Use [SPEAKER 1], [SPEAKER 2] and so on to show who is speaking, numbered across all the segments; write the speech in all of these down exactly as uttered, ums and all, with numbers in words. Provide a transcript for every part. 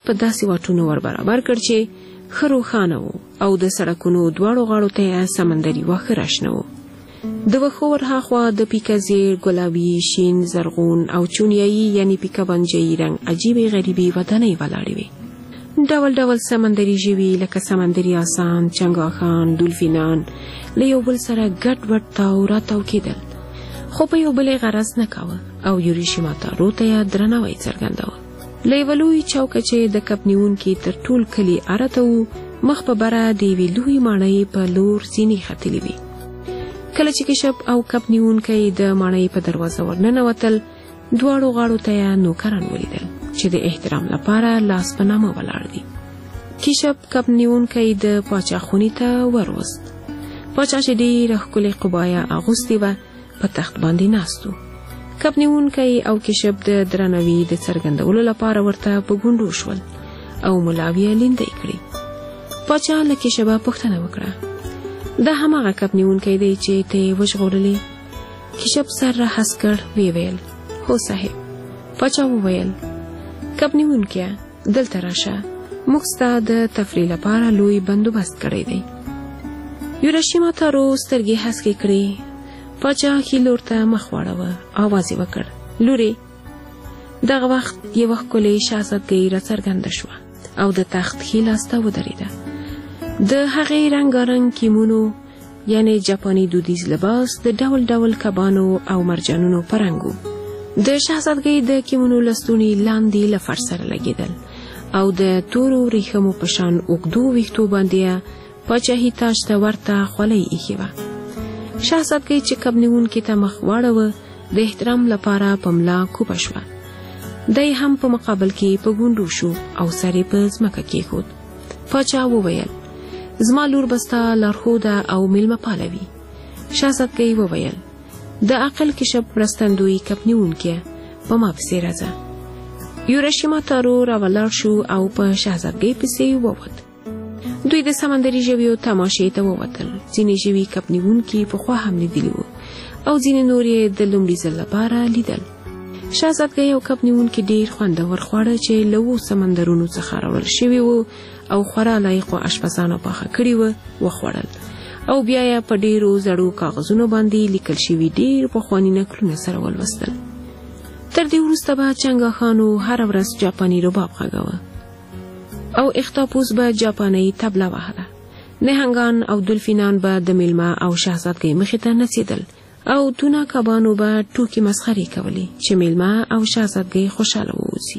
[SPEAKER 1] په داسې واټونو ور برابر کړ چې ښه روښانه و او د سړکونو دواړو غاړو ته سمندري واښه راشنه و. د وښو ورهاخوا د پیکه زیړ، ګلابي، شین، زرغون او چونیایي یعنی پیکه بنجایي رنګ عجیبې غریبې ودانۍ ولاړې وې. ډول ډول سمندري ژوي لکه سمندري آسان، چنګاښان، دولفینان له یو بل سره ګډ وډ تاو راتاو کېدل، خو په یو بل یې غرض نه کاوه او یوریشیما تارو ته یې درناوی څرګنداوه. له یوه لوی چوکه چې د کب نیونکي تر ټول کلي ارته و، مخ په بره د یوې لویې ماڼۍ په لور زینې ختلې وې. کله چې کشپ او کب نیونکی د ماڼۍ په دروازه ورننوتل، دواړو غاړو ته یې نوکران ولیدل چې د احترام لپاره لاس په نامه ولاړ دي. کشپ کب نیونکی د پاچا خونې ته وروست. پاچا چې ډېره ښکلې قبایه اغوستې وه په تخت باندې ناست و. کب نیونکی او کشپ د درناوي د څرګندولو لپاره ورته په ګونډو شول او ملاوي یې لیندۍ کړې. پاچا له کشپه پوښتنه وکړه، دا هماغه کب نیونکی دی چې ته یې وژغورلې؟ کشپ سر را هس کړ، ویې ویل هو صاحب. پاچا وویل کب نیونکیه دلته راشه، موږ ستا د تفریح لپاره لوی بندوبست کړی دی. یوریشیما تارو سترګې هسکې کړې. پاچا ښي لور ته مخ واړوه، آواز یې وکړ، لورې. دغه وخت یوه ښکلې شهزادګۍ راڅرګنده شوه او د تخت ښي لاس ته ودرېده. د هغې رنګارنګ کیمونو یعنی جاپاني دودیز لباس د ډول ډول کبانو او مرجانونو په رنګ و. د شهزادګۍ د کیمونو لستونې لاندې له فرش سره لګېدل او د تورو ریښمو په شان اوږدو ویښتو باندې پاچاهي تاج ته ورته خولۍ ایښې وه. شهزادګۍ چې کب نیونکي ته مخ واړوه، د احترام لپاره په ملا کوپه شوه. دی هم په مقابل کې په ګونډو شو او سر یې په ځمکه کېښود. پاچا وویل زما لور به ستا لارښوده او میلمه پاله وي. شهزادګۍ وویل د عقل کشپ مرستندوی کب نیونکیه، په ما پسې راځه. یوریشیما تارو راولاړ شو او په شهزادګۍ پسې ووت. دوی د سمندري ژویو تماشې ته ووتل. ځینې ژوي کب نیونکي پخوا هم لیدلي وو او ځینې نور یې د لومړي ځل لپاره لیدل. شهزادګۍ او کب نیونکي ډېر خوندور خواړه چې له اوو سمندرونو څخه راوړل شوي وو او خورا لایقو اشپزانو پاخه کړي وو وخوړل او بیا یې په ډېرو زړو کاغذونو باندې لیکل شوي ډېر پخواني نکلونه سره ولوستل. تر دې وروسته به چنګاښانو هره ورځ جاپاني رباب غږاوه او اختاپوس به جاپاني طبله وهله. نهنګان او دولفینان به د میلمه او شهزادګۍ مخې ته نڅېدل او تونه کبانو به ټوکې مسخرې کولې چې میلمه او شهزادګۍ خوشحاله ووځي.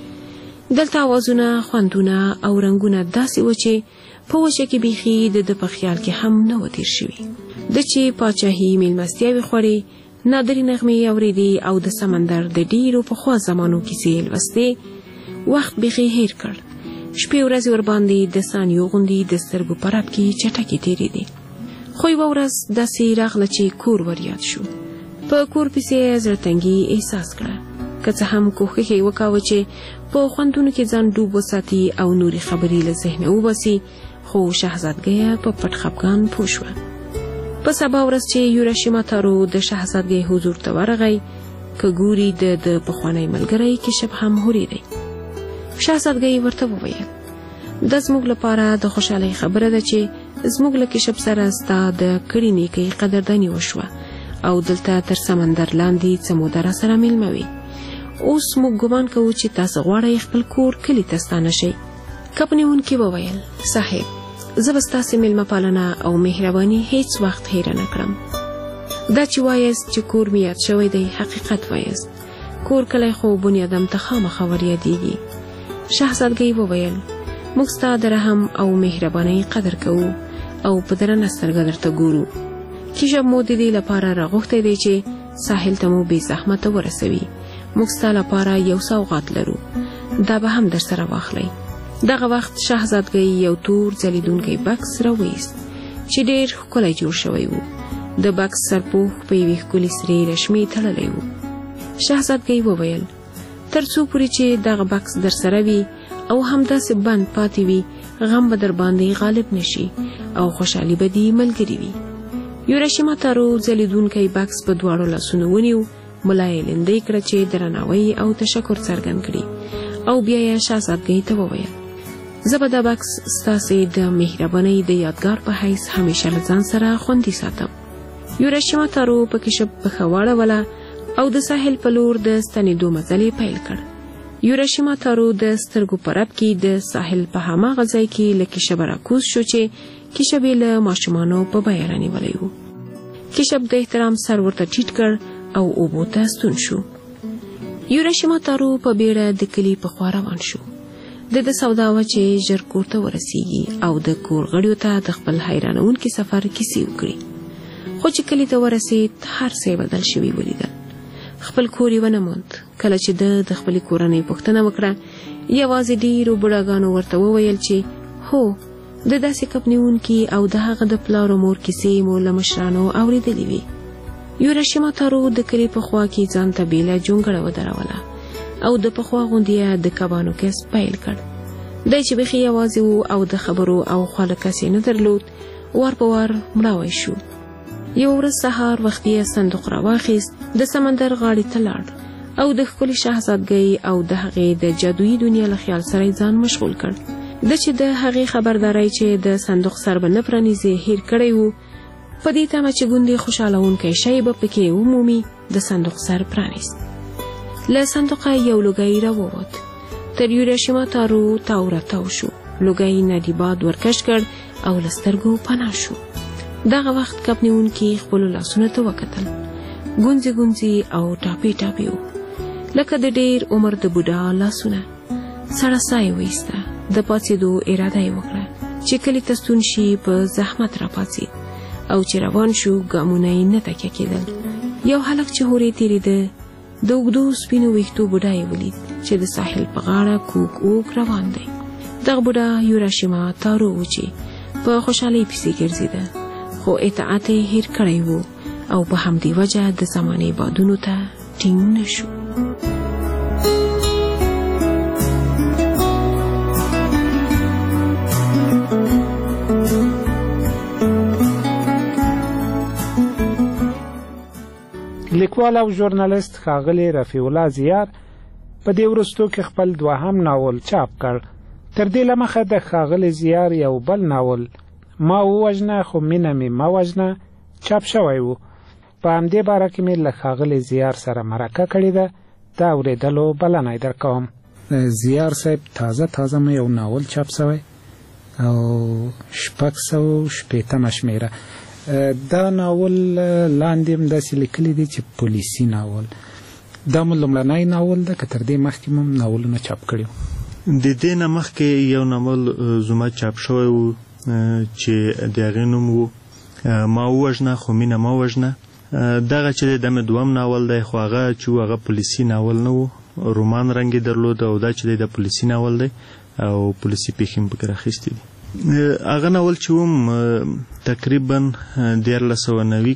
[SPEAKER 1] دلته اوازونه، خوندونه او رنګونه داسې و چې په وجه کې بیخي د ده په خیال کې هم نه و تیر شوي. د چې پاچاهي میلمستیاوې خوړې، نادرې نغمې اورېدې او د سمندر د ډېرو پخوا زمانو کیسې لوستې، وخت بیخي هیر کړ. شپې ورځې ورباندې د ثانیو غوندې د سترګو په رپ کې چټکې تېرېدې. خو یوه ورځ داسې راغله چې کور ور یاد شو. په کور پسې یې زړهتنګي احساس کړه. که څه هم کوښښ یې وکاوه چې په خوندونو کې ځان ډوب وساتي او نورې خبرې له ذهنه وباسي، خو شهزادګۍ په پټ خپګان پوه شوه. په سبا ورځ چې یوریشیما تارو د شهزادګۍ حضور ته ورغی، که ګوري د د پخوانی ملګری کشپ هم هورېدی. شهزادګۍ ورته وویل دا زموږ لپاره د خوشحالۍ خبره ده چې زموږ له کشپ سره ستا د کړي نیکۍ قدرداني وشوه او دلته تر سمندر لاندې څه موده راسره میلمه وې. اوس موږ ګمان کوو چې تاسو غواړئ خپل کور کلي ته ستانه شئ. کب نیونکي وویل صاحب، زه به ستاسې میلمه پالنه او مهرباني هیڅ وخت هیره نه کړم. دا چې وایاست چې کور مې یاد شوی دی حقیقت وایاست. کور کلی خو بنیادم ته خامخا ور یادېږي. شهزادګۍ وویل موږ ستا د رحم او مهربانۍ قدر کوو او په درنه سترګه درته ګورو. کشپ مو د دې لپاره راغوښتی دی چې ساحل ته مو بې زحمته ورسوي. موږ ستا لپاره یو سوغات لرو، دا به هم در سره واخلئ. دغه وخت شهزادګۍ یو تور ځلیدونکی بکس راوایست چې ډېر ښکلی جوړ شوی و. د بکس سرپوښ په یوې ښکلې سرې رشمې تړلی و. شهزادګۍ وویل تر څو پورې چې دغه بکس در سره وي او همداسې بند پاتې وي، غم به در باندې غالب نشي او خوشحالي به دې ملګري وي. یوریشیما تارو ځلیدونکی بکس په دواړو لاسونو ونیو، ملا یې لیندۍ کړه چې درناوی او تشکر څرګند کړي او بیا یې شهزادګۍ ته وویل زه به دا بکس ستاسې د مهربانۍ د یادګار په حیث همیشه له ځان سره خوندي ساتم. یوریشیما تارو په کشپ پښه واړوله او د ساحل په لور د ستنېدو مزل یې پیل کړ. یوریشیما تارو د سترګو په رپ کې د ساحل په هماغه ځای کې له کشپ راکوز شو چې کشپ یې له ماشومانو په بیه رانیولی و. کشپ د احترام سر ورته ټیټ کړ او اوبو ته ستون شو. یوریشیما تارو په بیړه د کلي په خوا روان شو. د د سودا وه چې ژر کور ته ورسیږي او د کور غړیو ته د خپل حیرانونکي سفر کیسې وکړي. خو چې کلي ته ورسید هر څه بدل شوي ولیدل. خپل کور یې ونه موند. کله چې د د خپلې کورنۍ پوښتنه وکړه یوازې ډېرو بوډاګانو ورته وویل چې هو د داسې کب نیونکي او د هغه د پلار او مور کیسې مو له مشرانو اورېدلې وي. یوریشیما تارو د کلي په خوا کې ځان ته بیله جونګړه ودروله او د پخوا غوندې د کبانو کسب پیل کړ. دی چې بیخي یوازې و او د خبرو او خواله کس یې نه درلود وار په وار مړاوی شو. یو ورځ سهار وختي یې صندوق راواخیست د سمندر غاړې ته لاړ او د ښکلې شهزادګۍ او د هغې د جادویي دنیا له خیال سره یې ځان مشغول کړ. د چې د هغې خبرداری چې د صندوق سر به نه پرانیزي هیر کړی و په دې تمه چې ګوندې خوشحالونکی شی به پکې ومومي د صندوق سر پرانیست. له صندوقه یو لوګی راووت. تر یوریشیما تارو تاو راتاو شو. لوګی نري باد ورکش کړ او له سترګو پناه شو. دغه وخت کب نیونکي خپلو لاسونو ته وکتل. ګونځې ګونځې او ټاپې ټاپې و لکه د ډېر عمر د بوډا لاسونه. سړه ساه یې وایسته. د پاڅېدو اراده یې وکړه چې کلي ته ستون شي. په زحمت راپاڅېد او چې روان شو ګامونه یې نه تکیه کېدل. یو هلک چې هورې تېرېده د اوږدو سپینو ویښتو بوډا یې ولید چې د ساحل په غاړه کوږ اوږ روان دی. دغه بوډا یوریشیما تارو و چې په خوشحالۍ پسې ګرځېده خو اطاعت یې هیر کړی و او په همدې وجه د زمانې بادونو ته ټینګ نه شو.
[SPEAKER 2] لیکوال او ژورنالیست ښاغلی رفیع الله زیار په دې وروستو کې خپل دوهم ناول چاپ کړ. تر دې له مخه د ښاغلي زیار یو بل ناول ما ووژنه خو مینه مې مه وژنه چاپ شوی و. په همدې باره کې مې له ښاغلي زیار سره مرکه کړې ده. د اورېدلو بلنه یې درکوم. زیار صاحب تازه تازه مې یو ناول چاپ شوی او شپږ سوه شپېتمه شمېره. دا ناول لاندې هم داسې لیکلي دي چې پولیسي ناول. دا مو لومړنی ناول ده که تر دې مخکې مو ناولونه چاپ کړي وو؟
[SPEAKER 3] د دې نه مخکې یو ناول زما چاپ شوی و چې د هغې نوم و ما ووژنه خو مینه مه وژنه. دغه چې دی دا مې دوم ناول دی خو هغه چې و هغه پولیسي ناول نه و. رومان رنګ یې درلود او دا چې دی د پولیسي ناول دی او پولیسي پیښې مې پکې راخیستې دي. هغه ناول چې وم تقریبا دیارلس سوه نوي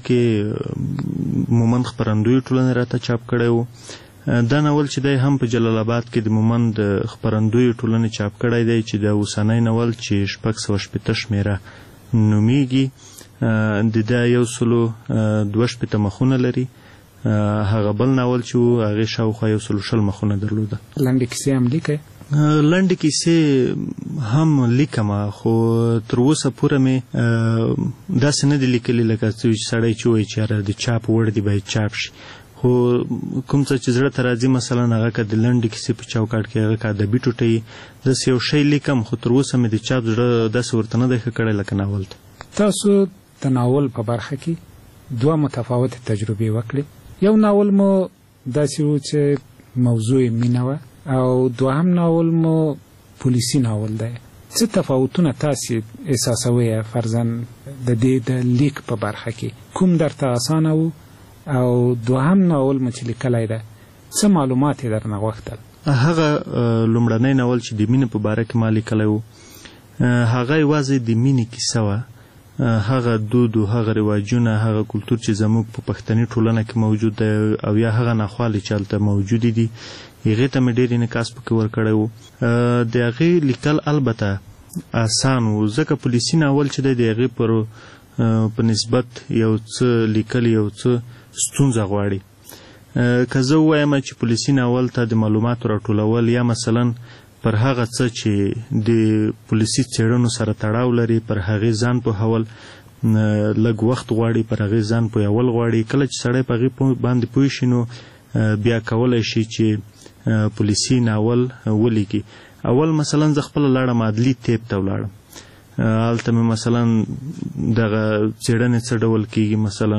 [SPEAKER 3] کې مومند خپرندویو ټولنې راته چاپ کړی و. دا ناول چې دی هم په جلال آباد کې د مومند خپرندویو ټولنې چاپ کړی دی چې د اوسنی ناول چې شپږ سوه شپېته شمېره نومیږي. د دا یو سلو دوه شپېته مخونه لري. هغه بل ناول چې و هغې شاوخوا یو سلو شل مخونه درلوده.
[SPEAKER 2] لنډې کیسې هم لیکئ؟
[SPEAKER 3] لنډې کیسې هم لیکم خو تر اوسه پوره مې داسې نه دي لیکلي لکه سړی چې وایي چې یاره د چاپ وړ دي باید چاپ شي. خو کوم څه چې زړه ته راځي مثلا هغه که د لنډې کیسې په چوکاټ کې هغه که ادبي ټوټه وي داسې یو شی لیکم خو تر اوسه مې د چاپ زړه داسې ورته نه دی ښه کړی لکه ناول ته.
[SPEAKER 2] تاسو د ناول په برخه کې دوه متفاوتې تجربې وکړې. یو ناول مو داسې و چې موضوع مینه وه او دوهم ناول مو پولیسي ناول دی. څه تفاوتونه تاسې احساسوئ فرضاً د دې د لیک په برخه کې؟ کوم درته اسانه و او دوهم ناول مو چې لیکلی ده څه معلومات یې درنه غوښتل؟
[SPEAKER 3] هغه لومړنی ناول چې د مینې په باره کې ما لیکلی و هغه یوازې د مینې کیسه وه. هغه دود و هغه رواجونه هغه کلتور چې زموږ په پښتني ټولنه کې موجود دی او یا هغه ناخوالې چې هلته موجودې دي هغې ته مې ډېر انعکاس پکې ورکړی و. د هغې لیکل البته آسان و ځکه پولیسي ناول چې دی د هغې پر په نسبت یو څه لیکل یو څه ستونزه غواړي. که زه ووایم چې پولیسي ناول ته د معلوماتو راټولول یا مثلا پر هغه څه چې د پولیسي څېړنو سره تړاو لري پر هغې ځان پوهول لږ وخت غواړي، پر هغې ځان پوهول غواړي. کله چې سړی په هغې باندې پوه شي نو بیا کولی شي چې پولیسي ناول ولیکي. اول مثلا زه خپله لاړم عدلي تیب ته ولاړم، هلته مې مثلا دغه څېړنې څه ډول کېږي، مثلا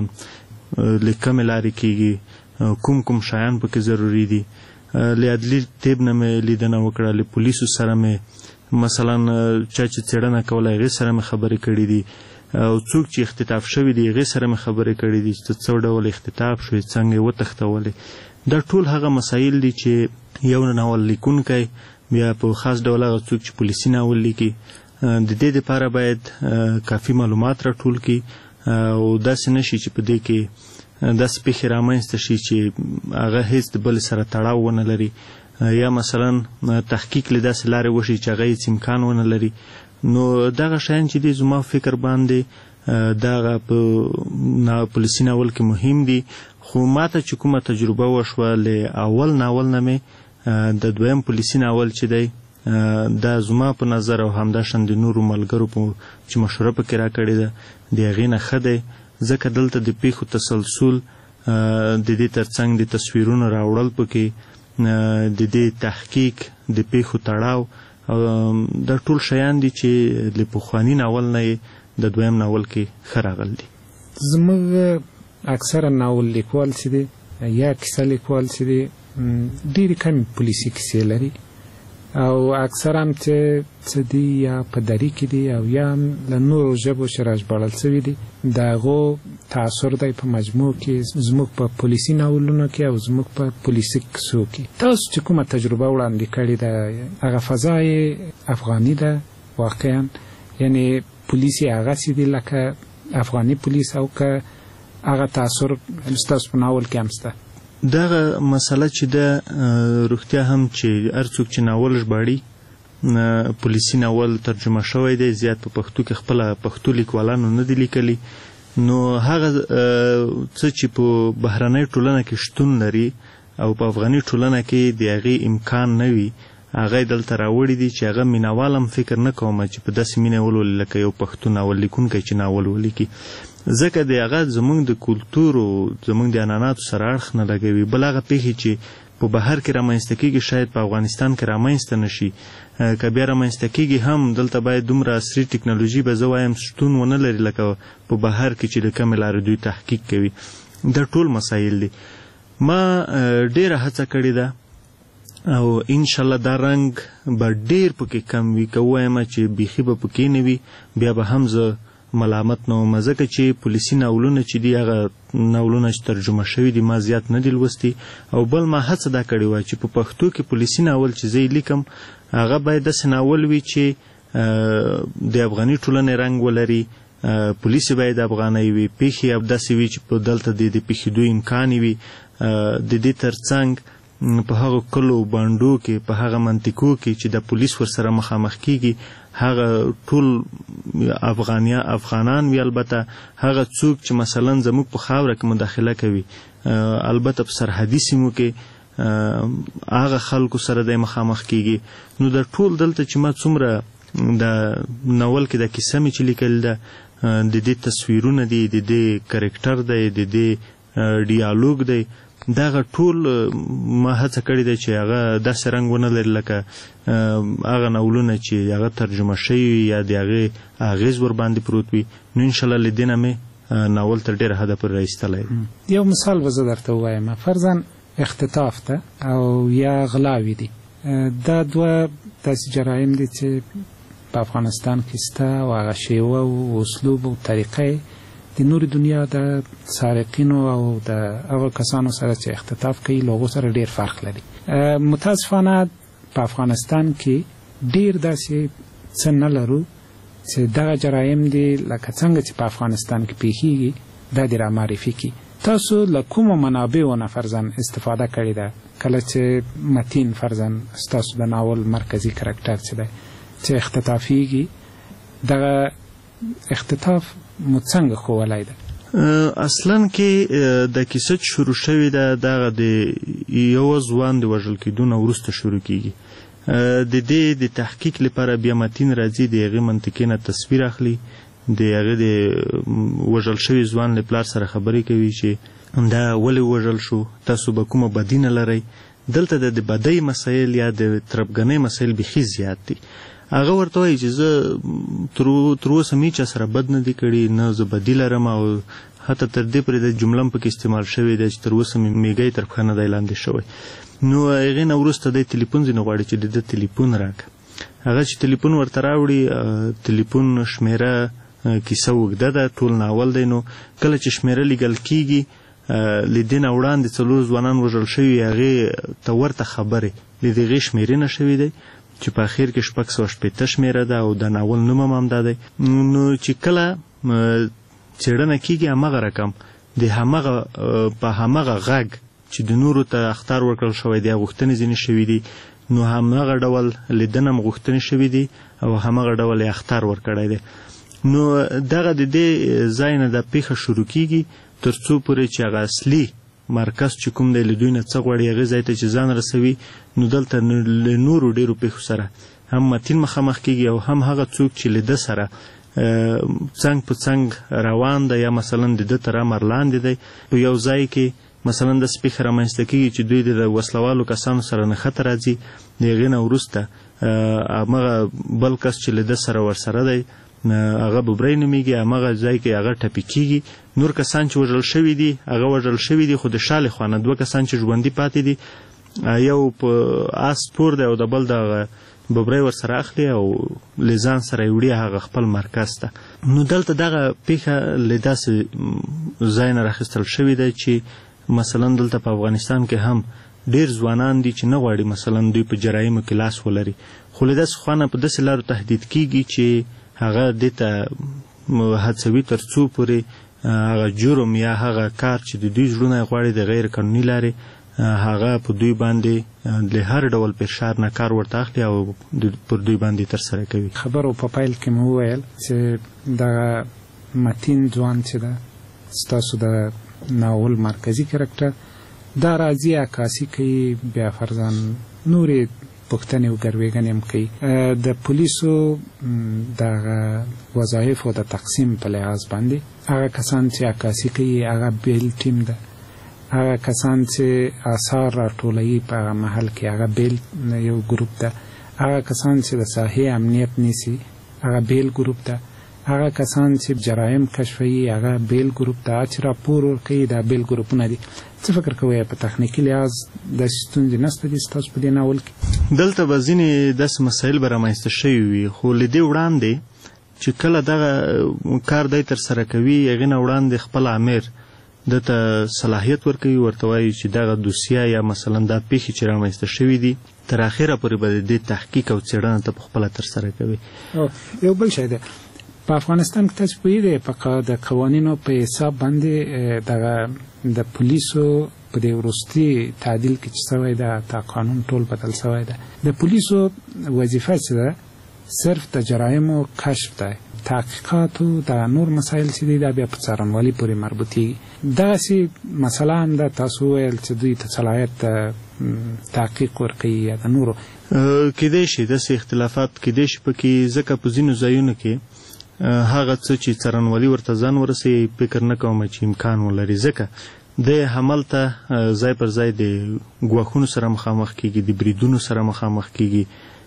[SPEAKER 3] له کومې لارې کېږي، کوم کوم شیان پکې ضروري دي. له عدلي تیب نه مې لیدنه وکړه، له پولیسو سره مې مثلا چا چې څېړنه کوله هغې سره مې خبرې کړي دي، او څوک چې اختطاف شوي دي هغې سره مې خبرې کړي دي چې څه ډول اختطاف شوی، څنګه یې وتښتولې. دا ټول هغه مسایل دي چې یو ناول لیکونکی بیا په خاص ډول هغه څوک چې پولیسي ناول لیکي د دې دپاره باید کافي معلومات راټول کړي او داسې نه شي چې په دې کې داسې پېښې رامنځته شي چې هغه هېڅ د بل سره تړاو ونه لري، یا مثلا تحقیق له داسې لارې وشي چې هغه هېڅ امکان ونه لري. نو دغه شیان چې دي زما فکر باندې دغه په پولیسي ناول کې مهم دي. خو ماته چې کومه تجربه وشوه له اول ناول نه مې د دویم پولیسي ناول چې دی دا زما په نظر او همداشان د نورو ملګرو په چې مشوره پکې راکړې ده د هغې نه ښه دی، ځکه دلته د پیښو تسلسل، د دې ترڅنګ د تصویرونو راوړل پکې، د دې تحقیق، د پیښو تړاو، دا ټول شیان دي چې له پخواني ناول نه یې د دویم ناول کې ښه راغلي دي.
[SPEAKER 2] زموږ اکثره ناول لیکوال چې دی یا کیسه لیکوال چې دی ډېرې کمې پولیسي کیسې لري، او اکثر هم چې څه دي یا په دري کې دي او یا هم له نورو ژبو چې راژباړل شوي دي د هغو تاثر دی په مجموع کې زموږ په پولیسي ناولونو کې او زموږ په پولیسي کیسو کې. تاسو چې کومه تجربه وړاندې کړې ده هغه فضا یې افغاني ده واقعا، یعنی پولیسي هغه چې دي لکه افغاني پولیس، او که هغه تاثر ستاسو په ناول کې هم شته؟
[SPEAKER 3] دغه مسله چې ده روغتیا هم چې هر څوک چې ناول ژباړي پولیسي ناول ترجمه شوی دی، زیات په پښتو کې خپله پښتو لیکوالانو نه دي لیکلي، نو هغه څه چې په بهرنۍ ټولنه کې شتون لري او په افغاني ټولنه کې د هغې امکان نه وي هغه یې دلته راوړي دي چې هغه مینوال هم فکر نه کوم چې په داسې مینه ولولي لکه یو پښتو ناول لیکونکی چې ناول ولیکي، ځکه د هغه زموږ د کلتور او زموږ د عنعناتو سره اړخ نه لګوي. بل هغه پیښې چې په بهر کې رامنځته کېږي شاید په افغانستان کې رامنځته نه شي، که بیا رامنځته کېږي هم دلته باید دومره عصري ټکنالوژي به زه وایم شتون ونه لري لکه په بهر کې چې د کمې لارې دوی تحقیق کوي. دا ټول مسایل دي. ما ډېره هڅه کړې ده او انشاءالله دا رنګ به ډېر پکې کم وي، که ووایم چې بیخي به پکې نه وي بیا به هم زه ملامت نه وم، ځکه چې پولیسي ناولونه چې دي هغه ناولونه چې ترجمه شوي دي ما زیات نه دي لوستي، او بل ما هڅه دا کړې وه چې په پښتو کې پولیسي ناول چې زه یې لیکم هغه باید داسې ناول وي چې د افغاني ټولنې رنګ ولري، پولیس باید افغانۍ وي، پیښې داسې وي چې په دلته د پیښېدو امکان وي، د دې ترڅنګ په هغو کلو بانډو کې په هغه منطقو کې چې د پولیس ورسره مخامخ کیږي هغه ټول افغانیا افغانان وي، البته هغه څوک چې مثلا زموږ په خاوره کې مداخله کوي البته په سرحدي سیمو کې هغه خلکو سره د مخامخ کیږي. نو د ټول دلته چې ما څومره د ناول کې د کیسه مې چې لیکل ده د دې تصویرونه دي، د دې کرکټر دی، د دې ډیالوګ دی، دغه ټول ما هڅه کړې ده چې هغه داسې رنګ ونه لري لکه هغه ناولونه چې هغه ترجمه شوي یا د هغې اغېز ورباندې پروت وي. نو انشاءالله له دې نه مې ناول تر ډېره حده پورې رایستلی.
[SPEAKER 2] یو مثال به زه درته ووایم، فرضاً اختطاف ده او یا غلاوې دي، دا دوه داسې جرایم دي چې په افغانستان کې شته او هغه شیوه او اسلوب او طریقه د نورې دنیا د سارقینو او د هغو کسانو سره چې اختطاف کوي له هغو سره ډېر فرق لري. متاسفانه په افغانستان کې ډېر داسې څه نه لرو چې دغه جرایم دي لکه څنګه چې په افغانستان کې پیښیږي دا دې را معرفي کړي. تاسو له کومو منابعو نه فرضاً استفاده کړې ده کله چې متین فرضاً ستاسو د ناول مرکزي کرکټر چې دی چې اختطافیږي، دغه اختطاف مو څنګه ښوولی ده؟
[SPEAKER 3] اصلا کې د کیسه شروع شوې ده دغه د یو ځوان د وژل کېدو نه وروسته شروع کیږي. د دې د تحقیق لپاره بیا متین راځي د هغې منطقې نه تصویر اخلي، د هغې د وژل شوي ځوان له پلار سره خبرې کوي چې دا ولې وژل شو، تاسو به کومه بدي نه لرئ. دلته د بدۍ مسایل یا د تربګنۍ مسایل بیخي زیات دي. هغه ورته وایي چې زه تر اوسه مې چا سره بد نه دي کړي، نه زه بدي لرم، او حتی تر دې پورې د جمله هم پکې استعمال شوې ده چې تر اوسه مې میږی تر پښه نه دی لاندې شوی. نو هغې نه وروسته دی تلیفون ځینې غواړي چې د ده تلیفون راکړه. هغه چې تلیفون ورته راوړي، تلیفون شمیره کیسه اوږده ده، ټول ناول دی. نو کله چې شمیره لیږل کېږي، له دې نه وړاندې څلور ځوانان وژل شوي، هغې ته ورته خبرې له د هغې شمېرې نه شوي دی چې په اخر کې شپږ سوه شپېته شمېره ده او د ناول نوم هم همدا دی. نو چې کله څېړنه کېږي همغه رقم د همغه په همغه غږ چې د نورو ته اخطار ورکړل شوی دی، غوښتنې ځینې شوي دي، نو همغه ډول له ده نه هم غوښتنې شوي دي او همغه ډول یې اخطار ورکړی دی. نو دغه د دې ځای نه دا پیښه شروع کېږي تر څو پورې چې هغه اصلي مرکز چې کوم دی له دوی نه څه غواړي هغې ځای ته چې ځان رسوي. نو دلته له نورو ډېرو پیښو سره هم متین مخامخ کېږي او هم هغه څوک چې له ده سره څنګ په څنګ روان ده یا مثلا د ده تر امر لاندې دی. په یو ځای کې مثلا داسې پیښه رامنځته کېږي چې دوی د وسلوالو کسانو سره نښته راځي، د هغې نه وروسته همغه بل کس چې له ده سره ورسره دی هغه ببری نومیږي، همغه ځای کې هغه ټپي کېږي. نور کسان چې وژل شوي دي هغه وژل شوي دي، خو د شا له خوا نه دوه کسان چې ژوندي پاتې دي، یو په آس سپور دی او د بل دغه ببری ورسره اخلي او له ځان سره یې وړي هغه خپل مرکز ته. نو دلته دغه پیښه له داسې ځای نه راخیستل شوې ده چې مثلا دلته په افغانستان کې هم ډېر ځوانان دي چې نه غواړي مثلا دوی په جرایمو کې لاس ولري، خو له داسې خوا نه په داسې لارو تهدید کېږي چې هغه دې ته هڅوي تر څو پورې هغه جرم یا هغه کار چې د دوی زړونه یې غواړي د غیر قانوني لارې هغه په دوی باندې له هر ډول فشار نه کار ورته اخلي او پر دوی باندې ترسره کوي.
[SPEAKER 2] خبرو په پیل کې مو وویل چې دغه متین ځوان چې ده ستاسو د ناول مرکزي کرکټر دا راځي عکاسي کوي، بیا فرضاً نورې پوښتنې او ګروېږنې هم کوي. د پولیسو دغه وظایفو د تقسیم په لحاظ باندې هغه کسان چې عکاسي کوي هغه بیل ټیم ده، هغه کسان چې آثار راټولوي په هغه محل کې هغه بیل یو ګروپ ده، هغه کسان چې د ساحې امنیت نیسي هغه بیل ګروپ ده، هغه کسان چې جرایم کشفوي هغه بیل ګروپ ده، چې راپور ورکوي دا بیل ګروپونه دي. څه فکر کوئ په تخنیکي لحاظ داسې ستونزې نشته دي ستاسو په دې ناول کې؟
[SPEAKER 3] دلته به ځینې داسې مسایل به رامنځته شوي وي، خو له دې وړاندې چې کله دغه کار دی ترسره کوي هغې نه وړاندې خپل امیر ده ته صلاحیت ورکوي، ورته وایي چې دغه دوسیه یا مثلا دا پیښې چې رامنځته شوي دي تر اخره پورې به د دې تحقیق او څېړنه ته پخپله ترسره کوي.
[SPEAKER 2] یو بل شی دی په افغانستان کې تاسو پوهېږئ په د قوانینو په حساب باندې دغه د پولیسو په دې وروستي تعدیل کې چې شوی ده تا قانون ټول بدل شوی ده، د پولیسو وظیفه چې ده صرف د جرایمو کشف ده، تحقیقاتو د نور مسایل چې دي دا بیا په څارنوالي پورې مربوطېږي. دغسې مسله هم ده تاسو وویل چې دوی ته صلاحیت تحقیق ورکوي یا د نورو
[SPEAKER 3] کیدای شي داسې اختلافات کیدای شي پکې، ځکه په ځینو ځایونو کې هغه څه چې څارنوالي ورته ځان ورسوي فکر نه کوم چې امکان ولري، ځکه د هملته ځای پر ځای د ګواښونو سره مخامخ کېږي، د بریدونو سره مخامخ کېږي،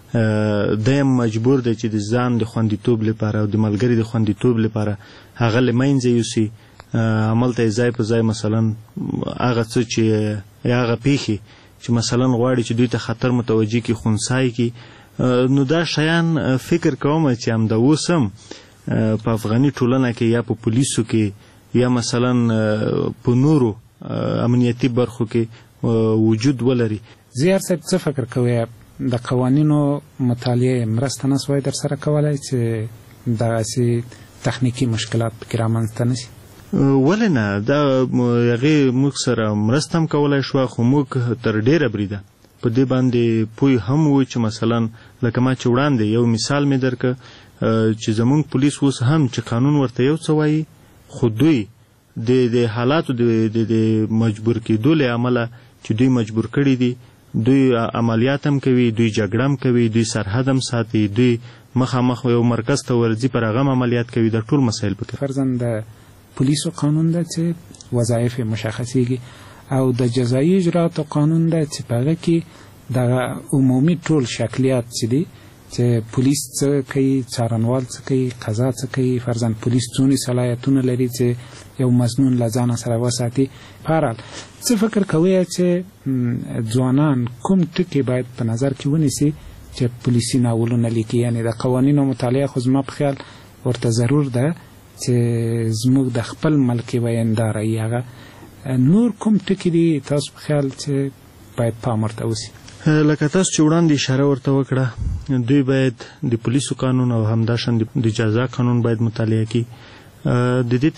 [SPEAKER 3] دی هم مجبور دی چې د ځان د خوندیتوب لپاره او د ملګري د خوندیتوب لپاره هغه له منځه یوسي. هملته یې ځای په ځای مثلا هغه څه چې هغه پیښې چې مثلا غواړي چې دوی ته خطر متوجه کړي خنثی کړي، نو دا شیان فکر کوم چې همدا اوس هم په افغاني ټولنه کې یا په پولیسو کې یا مثلا په نورو امنیتي برخو کې وجود ولري.
[SPEAKER 2] زیار صاحب څه فکر کوئ د قوانینو مطالعه مرسته نه سوای در سره کولای چې داسې تخنیکي مشکلات پکې رامنځته نه شي؟
[SPEAKER 3] ولې نه، دا هغې موږ سره مرسته هم کولی شوه، خو موږ تر ډېره بریده په دې باندې پوه هم وو چې مثلا لکه ما چې وړاندې یو مثال مې درکه چې زمونږ پولیس اوس هم چې قانون ورته یو څه وایي خو دوی د د حالاتو د مجبور کېدو له امله چې دوی مجبور کړي دي، دوی عملیات هم کوي، دوی جګړه هم کوي، دوی سرحد هم ساتي، دوی مخامخ یو مرکز ته ورځي پر هغه عملیات کوي. د ټول مسایل پکې
[SPEAKER 2] فرضاً د پولیسو قانون ده چې وظایف مشخصیږي او د جزایي اجراتو قانون ده چې په هغه کې د عمومي ټول شکلیات چې دي چې پولیس څه کوي، څارنوال څه کوي، قضا څه کوي، فرضاً پولیس څونې صلاحیتونه لري چې یو مظنون له ځانه سره وساتي. بهرحال څه فکر کوئ چې ځوانان کوم ټکي باید په نظر کې ونیسي چې پولیسي ناولونه لیکي؟ یعنې د قوانینو مطالعه خو زما په خیال ورته ضرور ده چې زموږ د خپل ملک وینداره یي. هغه نور کوم ټکي دي تاسو په خیال چې باید پام ورته وسي؟
[SPEAKER 3] لکه تاسو چې وړاندې اشاره ورته وکړه، دوی باید د پولیسو قانون او همداشان د جزا قانون باید مطالعه کړي. د دې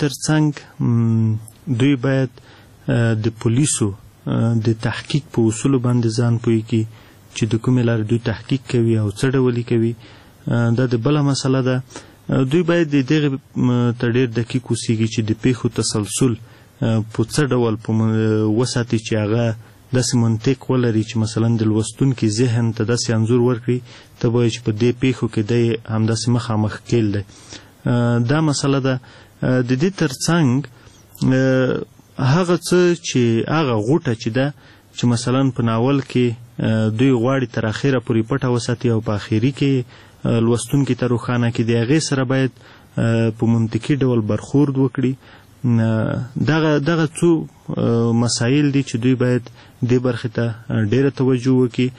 [SPEAKER 3] ترڅنګ دوی باید د پولیسو د تحقیق په اصولو باندې ځان پوه کړي چې د کومې لارې دوی تحقیق کوي او څه ډول کوي. دا د بله مسله ده. دوی باید د دغې ته ډېر دقیق اوسیږي چې د پیښو تسلسل په څه ډول وساتي چې هغه داسې منطق ولري چې مثلا د لوستونکي ذهن ته داسې انځور ورکړي ته وایي چې په دې پیښو کې دی همداسې مخامخ کیل دی. دا مسله ده. د دې ترڅنګ هغه څه چې هغه غوټه چې ده چې مثلا په ناول کې دوی غواړي تر اخره پورې پټه وساتي او په اخري کې لوستونکي ته روښانه کړي، د هغې سره باید په منطقي ډول برخورد وکړي. دغه دغه څو مسایل دي چې دوی باید دې برخې ته ډېره توجه وکړي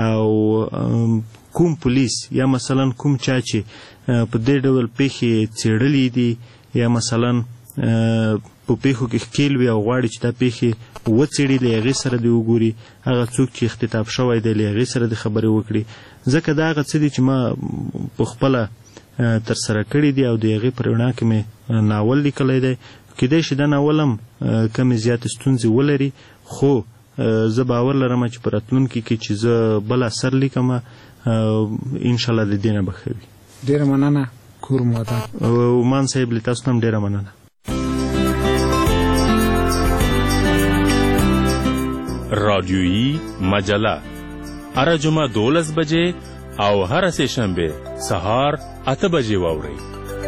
[SPEAKER 3] او کوم پولیس یا مثلا کوم چا چې په دې ډول پیښې څېړلي دي یا مثلا په پیښو کې ښکیل وي او غواړي چې دا پیښې وڅېړي، له هغې سره دې وګوري. هغه څوک چې اختطاف شوی دی له هغې سره دې خبرې وکړي، ځکه دا هغه څه دي چې ما په خپله ترسره کړي دي او د هغې په رڼا کې مې ناول لیکلی دی. کیدای شي دا ناول هم کمې زیاتې ستونزې ولري، خو زه باور لرم چې په راتلونکي کې چې زه بل اثر لیکم انشاءالله د دې نه به ښه وي.
[SPEAKER 2] ډېره مننه کور مودان.
[SPEAKER 3] عمان صاحب له تاسو هم ډېره مننه.
[SPEAKER 4] رادیویی مجله هره جمعه دولس بجې او هره سه شنبه سهار اته بجې واورئ.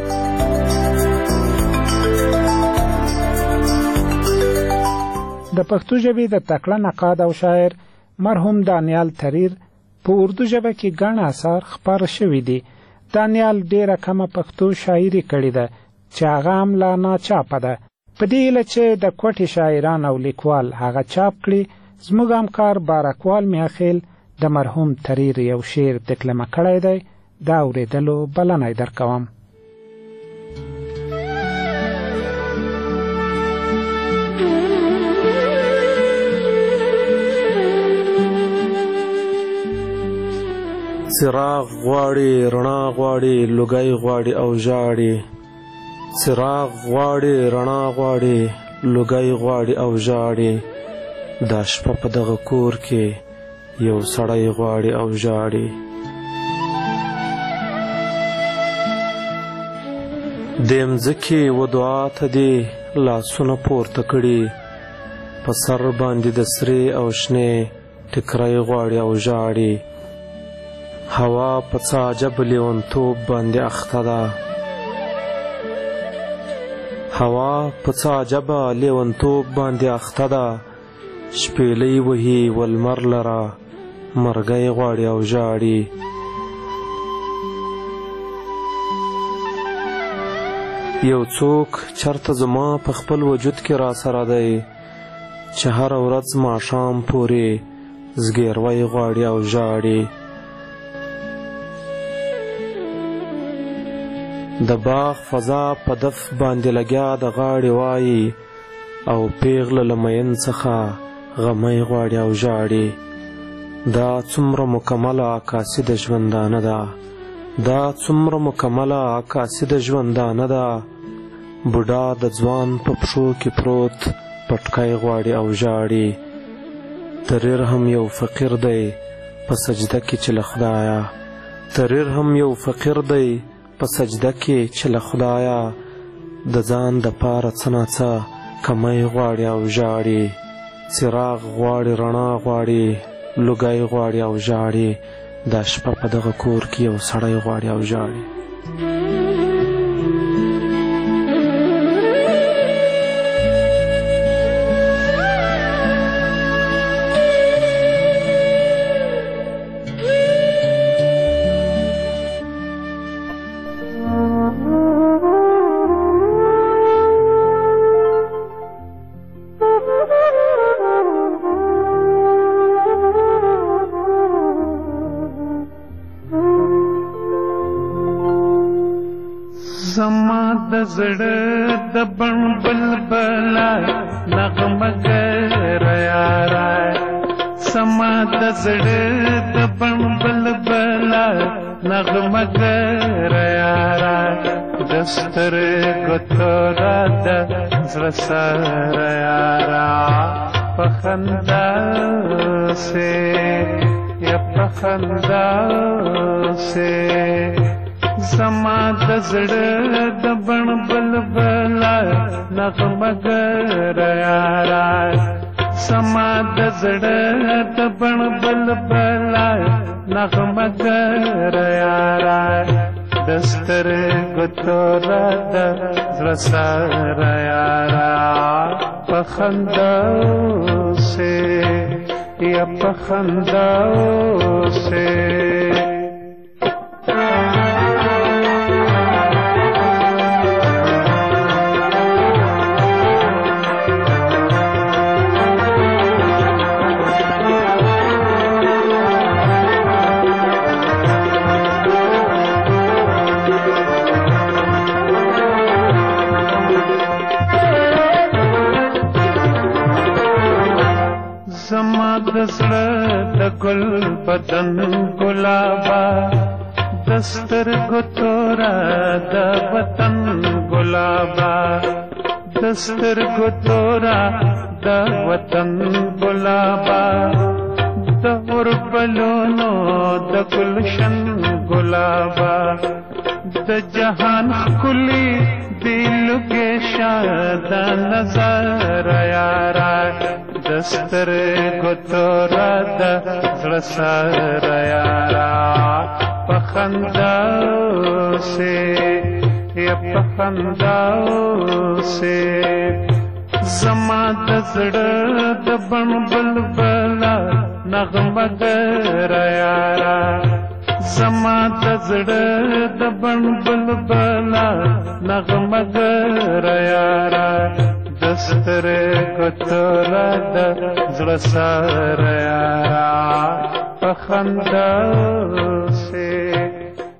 [SPEAKER 2] د پښتو ژبې د تکړه نقاد او شاعر مرحوم دانیال تریر په اردو ژبه کې ګڼ اثار خپاره شوي دي. دانیال ډېره کمه پښتو شاعري کړې ده چې هغه هم لا ناچاپه ده. په دې هیله چې د کوټې شاعران او لیکوال هغه چاپ کړي، زموږ همکار بارکوال میاخیل د مرحوم تریر یو شعر تکلمه کړی دی. د اورېدلو بلنه در کوم.
[SPEAKER 5] څراغ غواړي رڼا غواړي لوګی غواړي او ژاړي، څراغ غواړي رڼا غواړي لوګی غواړي او ژاړي، دا شپه په دغه کور کې یو سړی غواړي او ژاړي. د مځکې و دعا ته دې لاسونه پورته کړي، په سر باندې د سرې او شنې ټکری غواړي او ژاړي. هوا په څه عجب لیونتوب باندې اخته ده، هوا په څه عجبه لیونتوب باندې اخته ده، شپېلۍ وهي ولمر لره مرګی غواړي او ژاړي. یو څوک چرته زما په خپل وجود کې را سره دی چې هره ورځ ماښام پورې زګیروی غواړي او ژاړي. د باغ فضا په دف باندې لګیا د غاړې وایي او پیغله له مین څخه غمی غواړي او ژاړي. دا څومره مکمله عکاسي د ژوندانه ده، دا څومره مکمله عکاسي د ژوندانه ده. بوډا د ځوان په پښو کې پروت پټکی غواړي او ژاړي. تریر هم یو فقیر دی په سجده کې چې له خدایه، تریر هم یو فقیر دی په سجده کې چې له خدایه، د ځان د پاره څه ناڅه کمی غواړي او ژاړي، څراغ غواړي رڼا غواړي، لوګی غواړي او ژاړي، دا شپه په دغه کور کې یو سړی غواړي او ژاړي.
[SPEAKER 6] زما د زړه د بڼ بلبلا نغمه ګر یارا، زما د زړه د بڼ بلبلا نغمه ګر یارا، د سترګو توره د زړه سره یارا، په خندا سې یا په خندا سې زما د زړه د بڼ بلبلا نغمه ګر یارا، زما د زړه د بڼ بلبلا نغمه ګر یارا، د سترګو توره د زړه سره یارا، په خندا سې یا په خندا سې زما د زړه د ګل بدن ګلابا، د سترګو توره د وطن ګلابا، د سترګو توره د وطن ګلابا، د اوربلونو د ګلشن ګلابا، د جهان ښکلي دی لوګې شاد نظر یارا، د سترګو توره د زړه سره یارا، په خندا سې یا په خندا سې زما د زړه د بڼ بلبلا نغمه ګر یارا، زما د زړه د بڼ بلبلا نغمه ګر یارا، د سترګو توره د زړه سره یارا، په خندا سې